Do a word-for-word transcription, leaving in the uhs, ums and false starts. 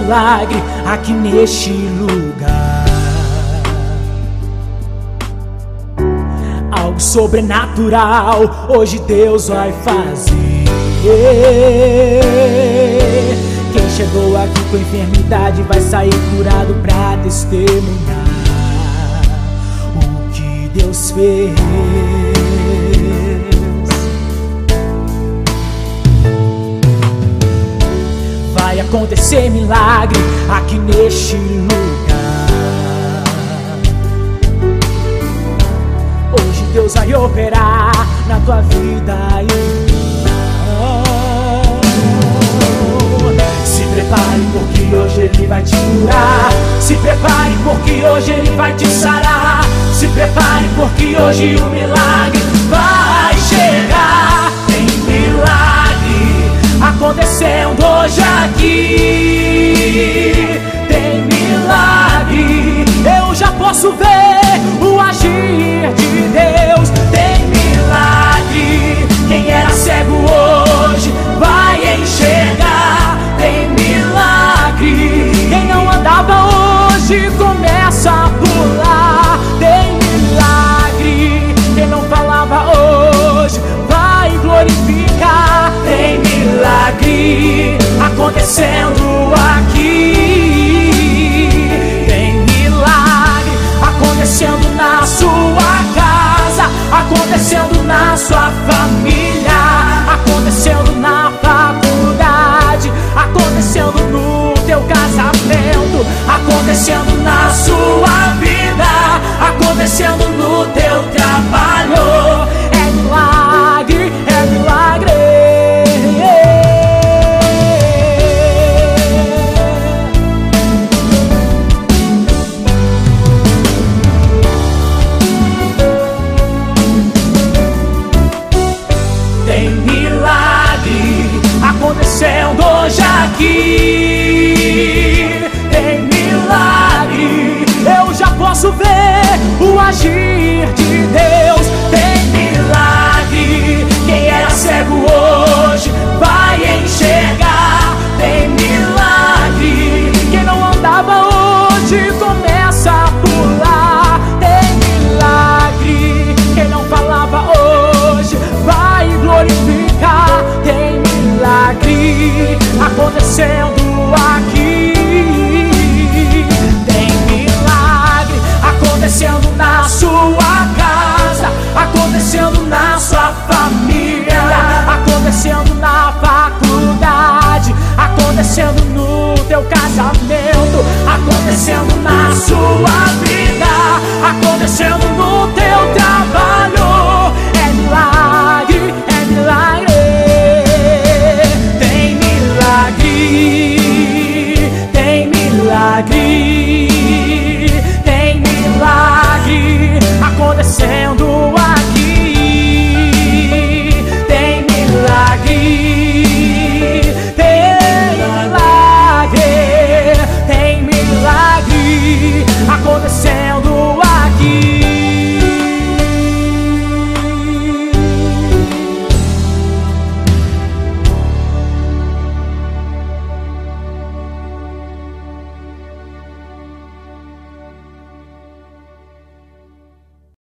milagre aqui neste lugar. Algo sobrenatural hoje Deus vai fazer. Quem chegou aqui com enfermidade vai sair curado pra testemunhar o que Deus fez. Vai acontecer milagre aqui neste lugar. Hoje Deus vai operar na tua vida, irmão. Se prepare porque hoje Ele vai te curar. Se prepare porque hoje Ele vai te sarar. Se prepare porque hoje o milagre vai chegar. Tem milagre acontecendo hoje aqui. Tem milagre, eu já posso ver o agir de Deus. Tem milagre, quem era cego hoje vai enxergar. Tem milagre, quem não andava hoje começa a pular. Tem milagre, quem não falava hoje vai glorificar. Tem milagre acontecendo aqui. Tem milagre acontecendo na sua casa, acontecendo na sua família, acontecendo na faculdade, acontecendo no teu casamento, acontecendo na sua vida, acontecendo no teu trabalho. É milagre, é milagre. Tem milagre acontecendo hoje aqui. Tem milagre, eu já posso ver o agir de Deus. Tem milagre, quem era cego hoje vai enxergar. Tem milagre, quem não andava hoje começa a pular. Tem milagre, quem não falava hoje vai glorificar. Tem milagre acontecendo aqui. Tem milagre acontecendo na sua casa, acontecendo na sua família, acontecendo na faculdade, acontecendo no teu casamento, acontecendo na sua